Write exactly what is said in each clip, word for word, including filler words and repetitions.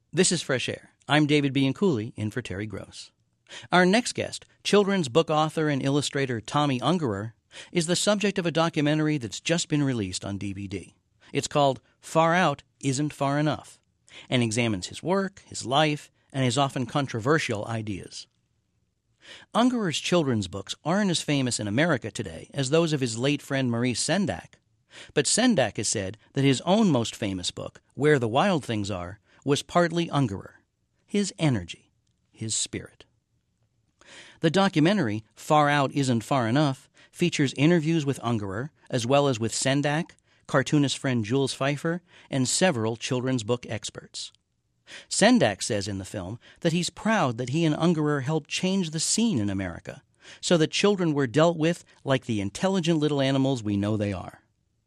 This is Fresh Air. I'm David Bianculli, in for Terry Gross. Our next guest, children's book author and illustrator Tomi Ungerer, is the subject of a documentary that's just been released on D V D. It's called Far Out Isn't Far Enough, and examines his work, his life, and his often controversial ideas. Ungerer's children's books aren't as famous in America today as those of his late friend Maurice Sendak, but Sendak has said that his own most famous book, Where the Wild Things Are, was partly Ungerer, his energy, his spirit. The documentary, Far Out Isn't Far Enough, features interviews with Ungerer, as well as with Sendak, cartoonist friend Jules Feiffer, and several children's book experts. Sendak says in the film that he's proud that he and Ungerer helped change the scene in America, so that children were dealt with like the intelligent little animals we know they are.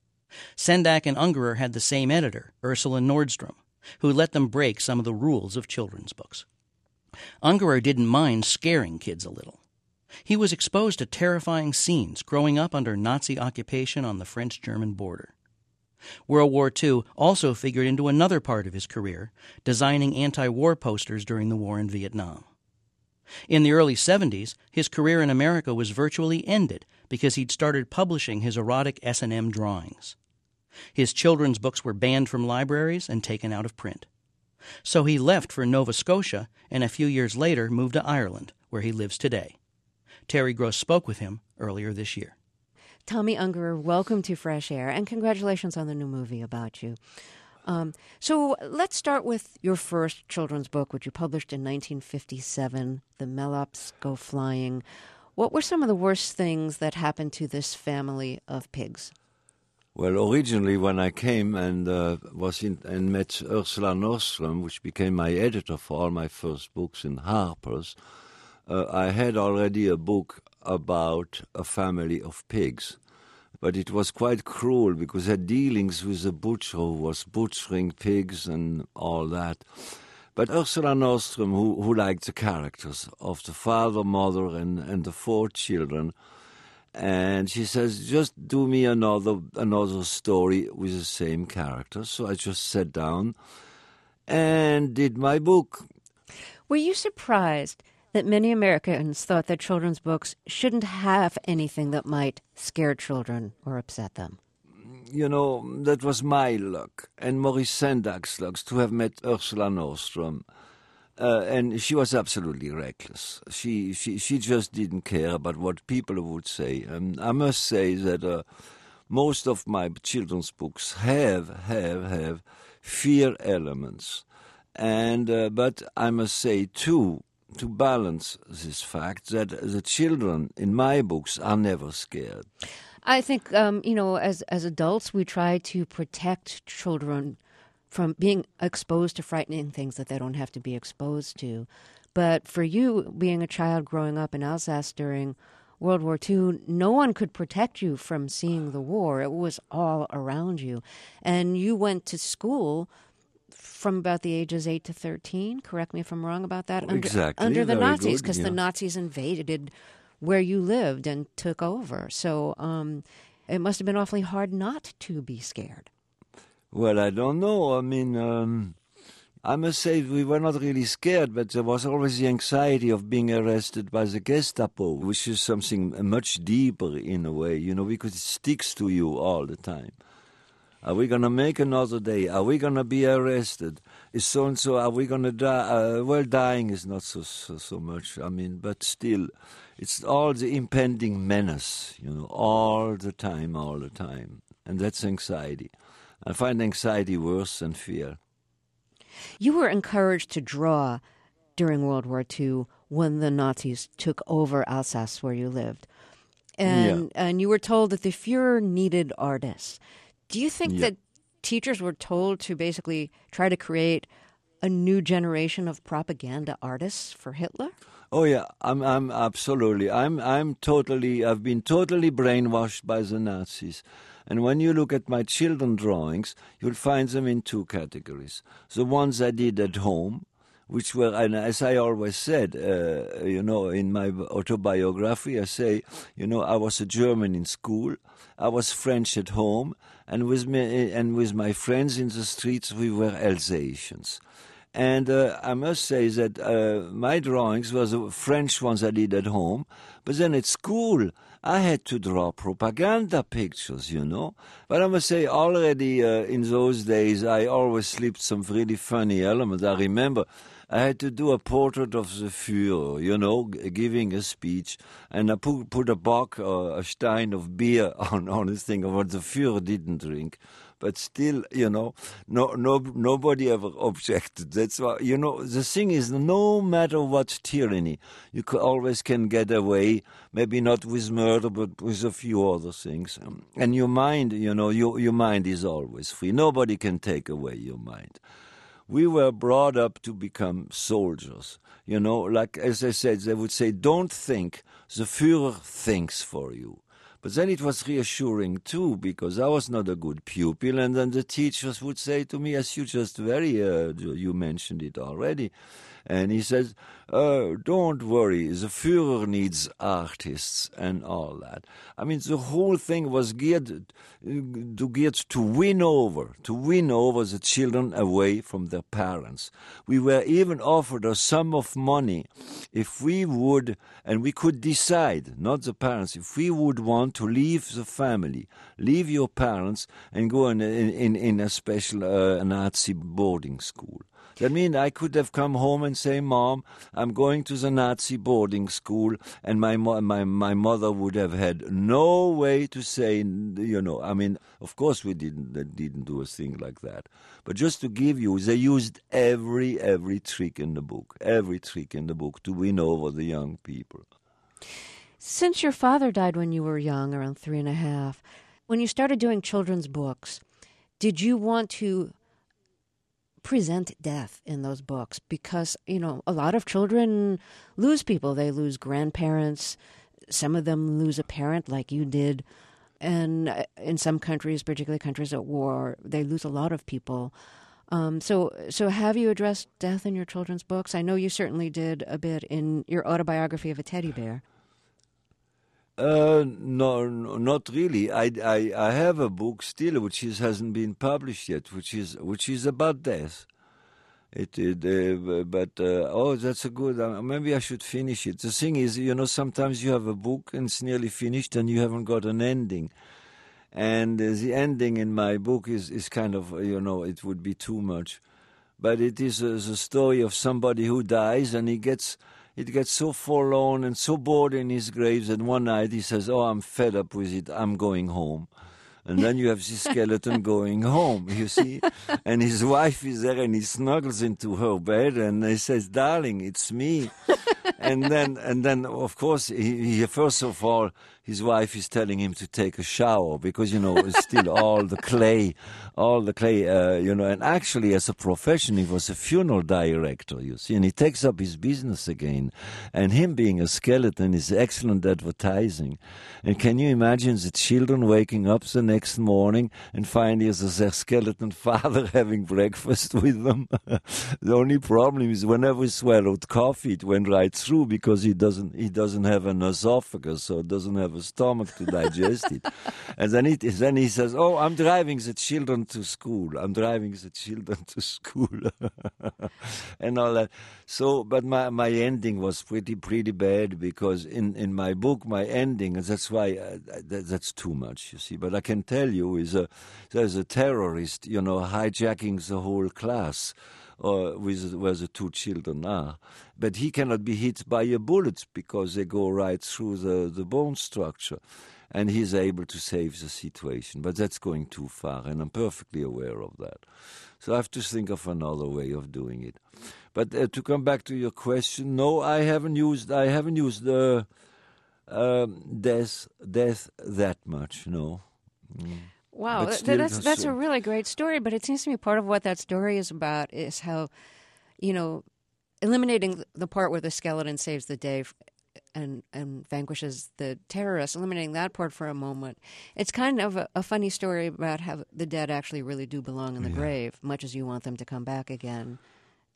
Sendak and Ungerer had the same editor, Ursula Nordstrom, who let them break some of the rules of children's books. Ungerer didn't mind scaring kids a little. He was exposed to terrifying scenes growing up under Nazi occupation on the French-German border. World War Two also figured into another part of his career, designing anti-war posters during the war in Vietnam. In the early seventies, his career in America was virtually ended because he'd started publishing his erotic S and M drawings. His children's books were banned from libraries and taken out of print. So he left for Nova Scotia and a few years later moved to Ireland, where he lives today. Terry Gross spoke with him earlier this year. Tomi Ungerer, welcome to Fresh Air, and congratulations on the new movie about you. Um, so let's start with your first children's book, which you published in nineteen fifty-seven, The Mellops Go Flying. What were some of the worst things that happened to this family of pigs? Well, originally when I came and uh, was in, and met Ursula Nordstrom, which became my editor for all my first books in Harper's, uh, I had already a book about a family of pigs. But it was quite cruel because I had dealings with a butcher who was butchering pigs and all that. But Ursula Nordstrom, who, who liked the characters of the father, mother, and, and the four children, and she says, just do me another another story with the same characters. So I just sat down and did my book. Were you surprised that many Americans thought that children's books shouldn't have anything that might scare children or upset them? You know, that was my luck and Maurice Sendak's luck to have met Ursula Nordstrom. Uh, and she was absolutely reckless. She, she she just didn't care about what people would say. And I must say that uh, most of my children's books have, have, have fear elements. And uh, but I must say, too, to balance this fact that the children in my books are never scared. I think, um, you know, as as adults, we try to protect children from being exposed to frightening things that they don't have to be exposed to. But for you, being a child growing up in Alsace during World War Two, no one could protect you from seeing the war. It was all around you. And you went to school from about the ages eight to thirteen, correct me if I'm wrong about that, under, exactly. under the Very Nazis, because yeah. the Nazis invaded where you lived and took over. So um, it must have been awfully hard not to be scared. Well, I don't know. I mean, um, I must say we were not really scared, but there was always the anxiety of being arrested by the Gestapo, which is something much deeper in a way, you know, because it sticks to you all the time. Are we going to make another day? Are we going to be arrested? Is so-and-so, are we going to die? Uh, well, dying is not so, so so much, I mean, but still, it's all the impending menace, you know, all the time, all the time. And that's anxiety. I find anxiety worse than fear. You were encouraged to draw during World War Two when the Nazis took over Alsace, where you lived. And, yeah. and you were told that the Fuhrer needed artists. Do you think yeah. that teachers were told to basically try to create a new generation of propaganda artists for Hitler? Oh yeah, I'm I'm absolutely. I'm I'm totally I've been totally brainwashed by the Nazis. And when you look at my children drawings, you'll find them in two categories. The ones I did at home, which were, and as I always said, uh, you know, in my autobiography, I say, you know, I was a German in school, I was French at home, and with me and with my friends in the streets, we were Alsatians. And uh, I must say that uh, my drawings was uh, French ones I did at home, but then at school I had to draw propaganda pictures, you know. But I must say, already uh, in those days, I always slipped some really funny elements. I remember I had to do a portrait of the Führer, you know, g- giving a speech, and I put, put a bock or a stein of beer on, on this thing of what the Führer didn't drink. But still, you know, no, no, nobody ever objected. That's why, you know, the thing is, no matter what tyranny, you could always can get away, maybe not with murder, but with a few other things. Um, and your mind, you know, your, your mind is always free. Nobody can take away your mind. We were brought up to become soldiers. You know, like, as I said, they would say, don't think, the Führer thinks for you. But then it was reassuring, too, because I was not a good pupil, and then the teachers would say to me, as you just very, uh, you mentioned it already, and he says, uh, don't worry, the Führer needs artists and all that. I mean, the whole thing was geared to, geared to win over, to win over the children away from their parents. We were even offered a sum of money if we would, and we could decide, not the parents, if we would want to leave the family, leave your parents, and go in, in, in a special uh, Nazi boarding school. That means I could have come home and say, Mom, I'm going to the Nazi boarding school, and my mo- my my mother would have had no way to say, you know, I mean, of course we didn't didn't do a thing like that. But just to give you, they used every every trick in the book, every trick in the book to win over the young people. Since your father died when you were young, around three and a half, when you started doing children's books, did you want to present death in those books? Because, you know, a lot of children lose people. They lose grandparents. Some of them lose a parent like you did. And in some countries, particularly countries at war, they lose a lot of people. Um, so so have you addressed death in your children's books? I know you certainly did a bit in your autobiography of a teddy bear. Uh, no, no, not really. I, I, I have a book still, which is, hasn't been published yet, which is which is about death. It, it uh, but uh, oh, that's a good. Uh, maybe I should finish it. The thing is, you know, sometimes you have a book and it's nearly finished and you haven't got an ending. And uh, the ending in my book is is kind of, you know, it would be too much. But it is uh, the story of somebody who dies and he gets. It gets so forlorn and so bored in his grave that one night he says, oh, I'm fed up with it, I'm going home. And then you have this skeleton going home, you see. And his wife is there and he snuggles into her bed and he says, darling, it's me. and then, and then, of course, he, he, first of all, his wife is telling him to take a shower because, you know, it's still all the clay, all the clay, uh, you know. And actually, as a profession, he was a funeral director, you see. And he takes up his business again. And him being a skeleton is excellent advertising. And can you imagine the children waking up the next morning and finding their skeleton father having breakfast with them? The only problem is whenever he swallowed coffee, it went right through because he doesn't he doesn't have an esophagus, so doesn't have a stomach to digest it. And then, it, then he says, oh, I'm driving the children to school. I'm driving the children to school. and all that. So, but my, my ending was pretty, pretty bad because in, in my book, my ending, and that's why, uh, that, that's too much, you see. But I can tell you, is a, there's a terrorist, you know, hijacking the whole class. Or with where the two children are. But he cannot be hit by a bullet because they go right through the, the bone structure. And he's able to save the situation. But that's going too far, and I'm perfectly aware of that. So I have to think of another way of doing it. But uh, to come back to your question, no, I haven't used I haven't used the uh, um, death death that much, no. Mm. Wow, th- that's that's a really great story, but it seems to me part of what that story is about is how, you know, eliminating the part where the skeleton saves the day and and vanquishes the terrorists, eliminating that part for a moment. It's kind of a, a funny story about how the dead actually really do belong in the yeah. grave, much as you want them to come back again. They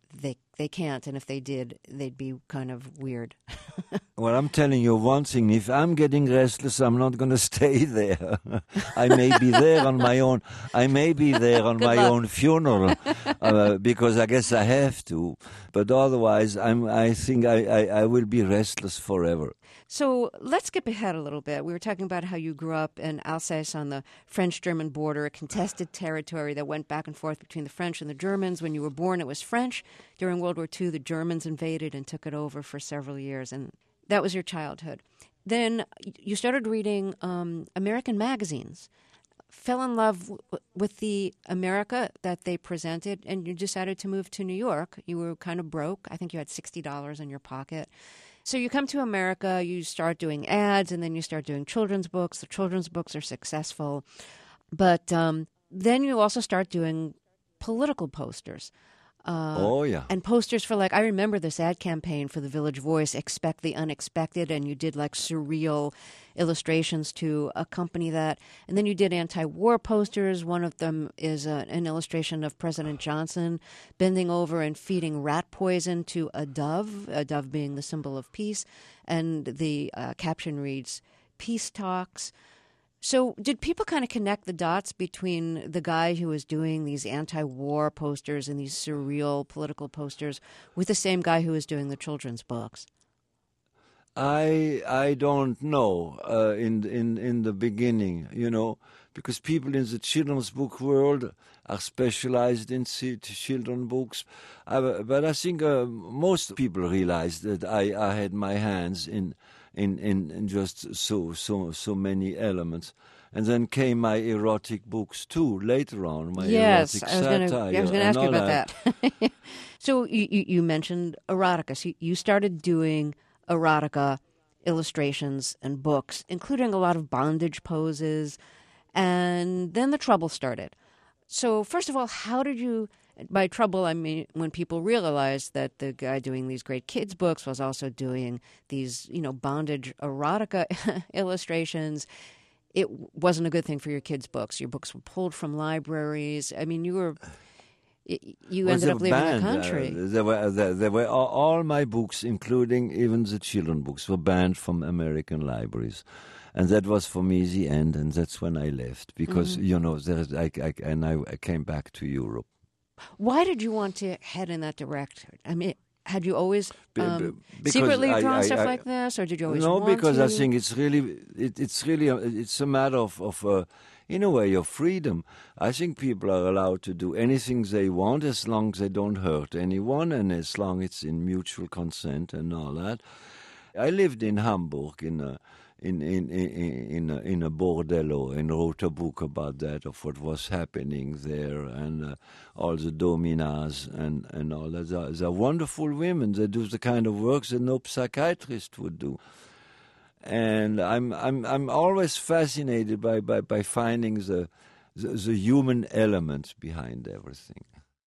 they can't, and if they did, they'd be kind of weird. Well, I'm telling you one thing. If I'm getting restless, I'm not going to stay there. I may be there on my own. I may be there on my luck. own funeral uh, because I guess I have to. But otherwise, I'm. I think I, I, I will be restless forever. So let's skip ahead a little bit. We were talking about how you grew up in Alsace on the French-German border, a contested territory that went back and forth between the French and the Germans. When you were born, it was French. During World War Two, the Germans invaded and took it over for several years, and that was your childhood. Then you started reading um, American magazines, fell in love w- with the America that they presented, and you decided to move to New York. You were kind of broke. I think you had sixty dollars in your pocket. So you come to America, you start doing ads, and then you start doing children's books. The children's books are successful. But um, then you also start doing political posters. Uh, oh, yeah. And posters for, like, I remember this ad campaign for the Village Voice, Expect the Unexpected, and you did, like, surreal illustrations to accompany that. And then you did anti-war posters. One of them is uh, an illustration of President Johnson bending over and feeding rat poison to a dove, a dove being the symbol of peace. And the uh, caption reads, Peace Talks. So did people kind of connect the dots between the guy who was doing these anti-war posters and these surreal political posters with the same guy who was doing the children's books? I I don't know uh, in in in the beginning, you know, because people in the children's book world are specialized in children's books. I, but I think uh, most people realized that I, I had my hands in. In, in, in just so so so many elements, and then came my erotic books too later on. My yes, erotic I was gonna, satire. I was going to ask you about that. that. So you, you you mentioned erotica. So you started doing erotica illustrations and books, including a lot of bondage poses, and then the trouble started. So first of all, how did you? By trouble, I mean when people realized that the guy doing these great kids' books was also doing these, you know, bondage erotica illustrations. It wasn't a good thing for your kids' books. Your books were pulled from libraries. I mean, you were you well, ended up leaving banned. the country. Uh, there were there, there were all, all my books, including even the children books, were banned from American libraries. And that was for me the end, and that's when I left because mm-hmm. you know there is I, I and I, I came back to Europe. Why did you want to head in that direction? I mean, had you always um, Be, secretly I, drawn I, stuff I, like this, or did you always no, want because to? I think it's really, it, it's really, a, it's a matter of, of uh, in a way, of freedom. I think people are allowed to do anything they want as long as they don't hurt anyone and as long as it's in mutual consent and all that. I lived in Hamburg in a in in in in a, in a bordello and wrote a book about that, of what was happening there, and uh, all the dominas and and all that. They're, they're wonderful women. They do the kind of work that no psychiatrist would do. And I'm I'm I'm always fascinated by by, by finding the, the the human element behind everything.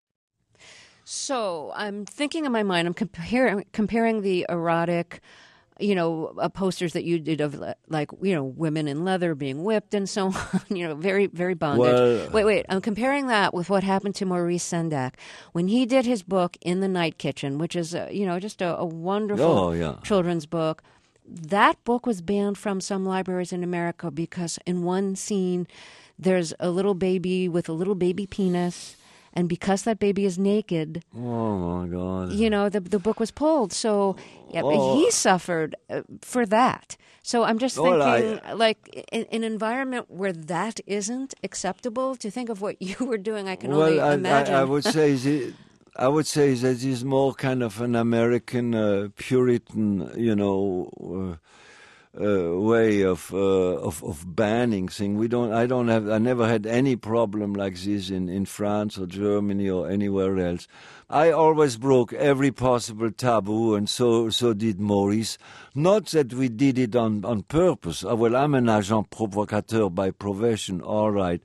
So I'm thinking in my mind, I'm comparing comparing the erotic, you know, uh, posters that you did of, like, you know, women in leather being whipped and so on, you know, very, very bondage. Well, wait, wait, I'm comparing that with what happened to Maurice Sendak when he did his book In the Night Kitchen, which is, uh, you know, just a, a wonderful oh, yeah. children's book. That book was banned from some libraries in America because in one scene there's a little baby with a little baby penis. And because that baby is naked, oh my God, you know, the the book was pulled. So yeah, oh. he suffered uh, for that. So I'm just thinking, well, I, like, in, in an environment where that isn't acceptable, to think of what you were doing, I can well, only I, imagine. I, I would say the, I would say that is more kind of an American uh, Puritan, you know. Uh, Uh, way of, uh, of of banning thing. We don't. I don't have. I never had any problem like this in, in France or Germany or anywhere else. I always broke every possible taboo, and so so did Maurice. Not that we did it on on purpose. Uh, well, I'm an agent provocateur by profession, all right.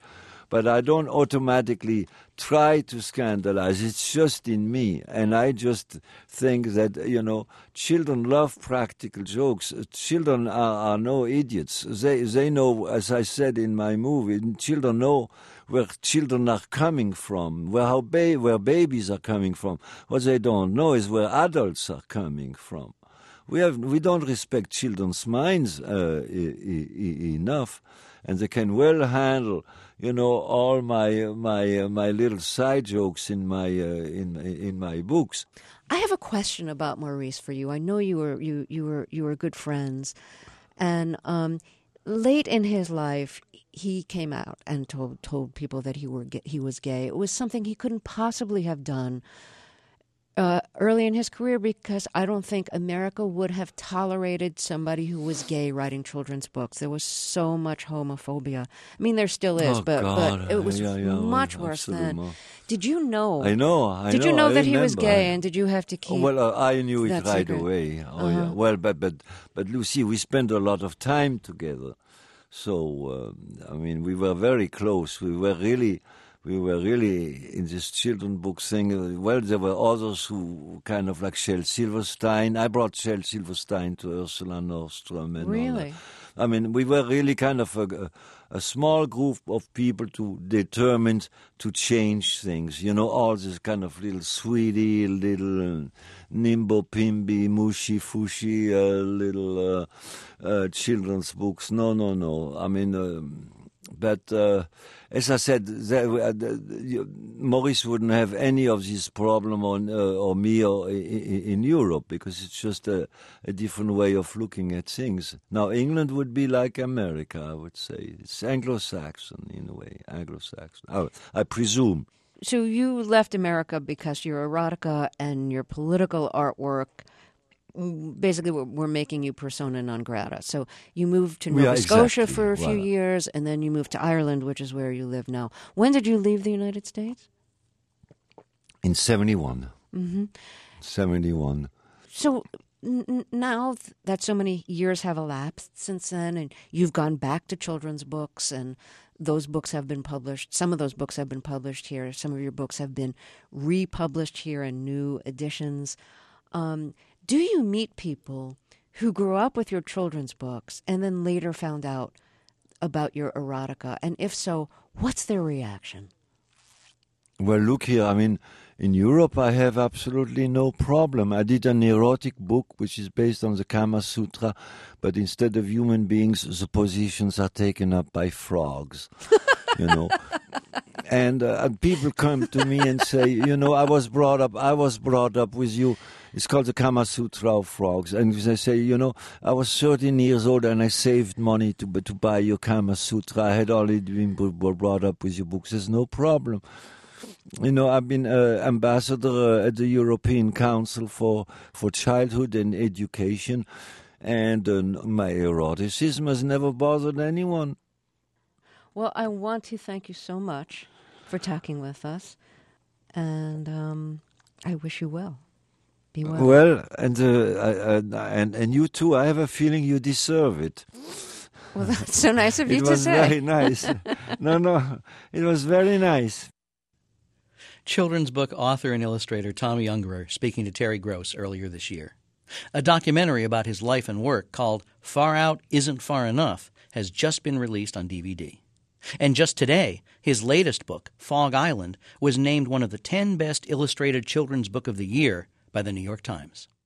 but I don't automatically try to scandalize. It's just in me, and I just think that, you know, children love practical jokes. Children are, are no idiots. They they know, as I said in my movie, children know where children are coming from, where how ba- where babies are coming from. What they don't know is where adults are coming from. We have we don't respect children's minds uh, e- e- enough, and they can well handle, you know, all my my uh, my little side jokes in my uh, in in my books. I have a question about Maurice for you. I know you were you you were you were good friends, and um, late in his life, he came out and told told people that he were he was gay. It was something he couldn't possibly have done Uh, early in his career, because I don't think America would have tolerated somebody who was gay writing children's books. There was so much homophobia. I mean, there still is, Oh, but, God. but it was Yeah, yeah, much well, worse absolutely then. more. Did you know? I know. I did know, you know I that he was remember. gay, I- and did you have to keep? Well, uh, I knew it that right secret? away. Oh Uh-huh. yeah. Well, but but but Lucy, we spent a lot of time together. So um, I mean, we were very close. We were really, we were really in this children book thing. uh, Well, there were others who kind of like Shel Silverstein. I brought Shel Silverstein to Ursula Nordstrom. And all Really? that. I mean, we were really kind of a, a, a small group of people to determined to change things. You know, all this kind of little sweetie, little uh, nimbo pimby, mushy fushy, uh, little uh, uh, children's books. No, no, no. I mean, um, but uh, as I said, there, uh, the, you, Maurice wouldn't have any of this problem on uh, or me or i- i- in Europe, because it's just a, a different way of looking at things. Now, England would be like America, I would say. It's Anglo-Saxon in a way, Anglo-Saxon, I, I presume. So you left America because your erotica and your political artwork mm, basically were, were making you persona non grata. So you moved to Nova Yeah, Scotia exactly. for a few Voilà. years, and then you moved to Ireland, which is where you live now. When did you leave the United States? In seventy-one. Mm-hmm. seventy-one. So n- n- now th- that so many years have elapsed since then, and you've gone back to children's books, and those books have been published. Some of those books have been published here. Some of your books have been republished here in new editions. Um, do you meet people who grew up with your children's books and then later found out about your erotica? And if so, what's their reaction? Well, look here, I mean, in Europe I have absolutely no problem. I did an erotic book which is based on the Kama Sutra, but instead of human beings, the positions are taken up by frogs, you know. And, uh, and people come to me and say, you know, I was brought up, I was brought up with you. It's called the Kama Sutra of frogs. And they say, you know, I was thirteen years old and I saved money to to buy your Kama Sutra. I had already been brought up with your books. There's no problem. You know, I've been uh, ambassador uh, at the European Council for, for Childhood and Education, and uh, my eroticism has never bothered anyone. Well, I want to thank you so much for talking with us, and um, I wish you well. Be well. Well, and, uh, I, I, and and you too. I have a feeling you deserve it. Well, that's so nice of you It to was say. very nice. No, no, it was very nice. Children's book author and illustrator Tommy Ungerer speaking to Terry Gross earlier this year. A documentary about his life and work called Far Out Isn't Far Enough has just been released on D V D. And just today, his latest book, Fog Island, was named one of the ten best illustrated children's book of the year by the New York Times.